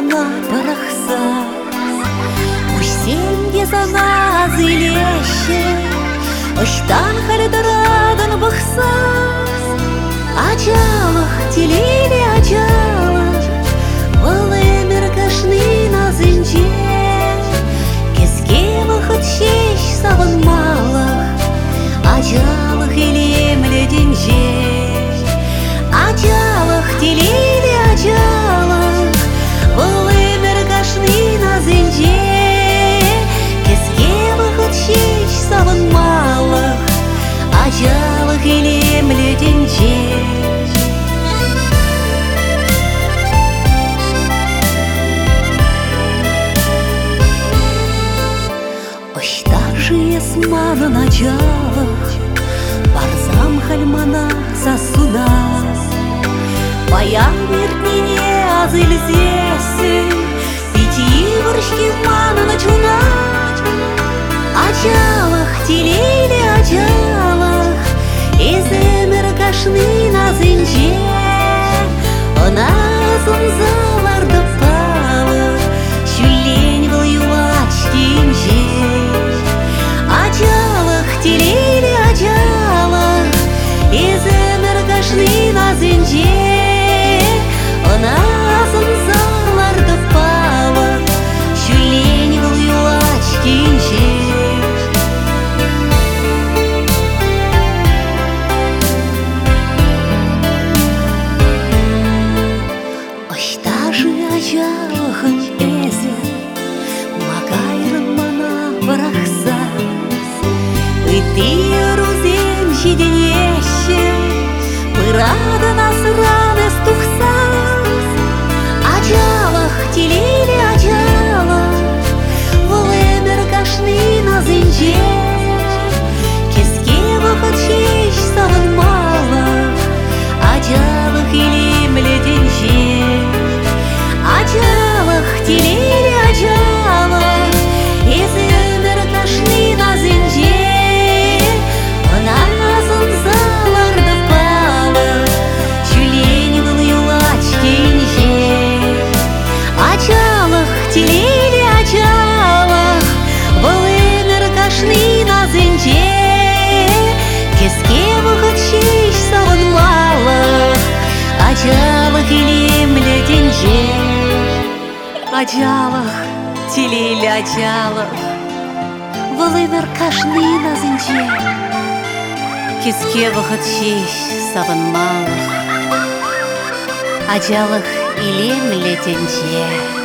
мана парахса, Ущенье зана зилеще, Оштан халедарадан бахса. Ачалах телили ачалах, Валемер кашны на зинче, Кескевах отщещ саван малах, Ачалах илем леденче. Ачалах телили ачалах, Валемер кашны на зинче, Кескевах отщещ саван малах, Ачалах илем леденче. Мана началах, Барзам хальмана сосуда, Паян вертнине азыльзесе, Пяти воршки мана начуна. Ачалах телели ачалах, Иземер кашны на зинче, Она зунзаларда пала, Чулень был юлачки инче. Ачалах телели ачалах, Иземер кашны на зинче, Она зунзаларда пала, Чулень был юлачки инче. Ачалахын эзе, Макайрын мана барахса, Ты рузем щеденеще, Пырада нас раны стухса. Ачалах телили ачалах, Валемер кашны на зинче, Кескевах отщещ саван малах, Ачалах илем леденче. Ачалах телели ачалах, Иземер кашны на зинче, Она зунзаларда пала, Чулень был юлачки инче. Ачалах телели ачалах, Валемер кашны на зинче, Кескевах отщещ саван малах, Ачалах илем леденче. Ачалах телели ачалах, Валемер кашны на зинче, Кескевах отщещ саван малах, Ачалах илем леденче.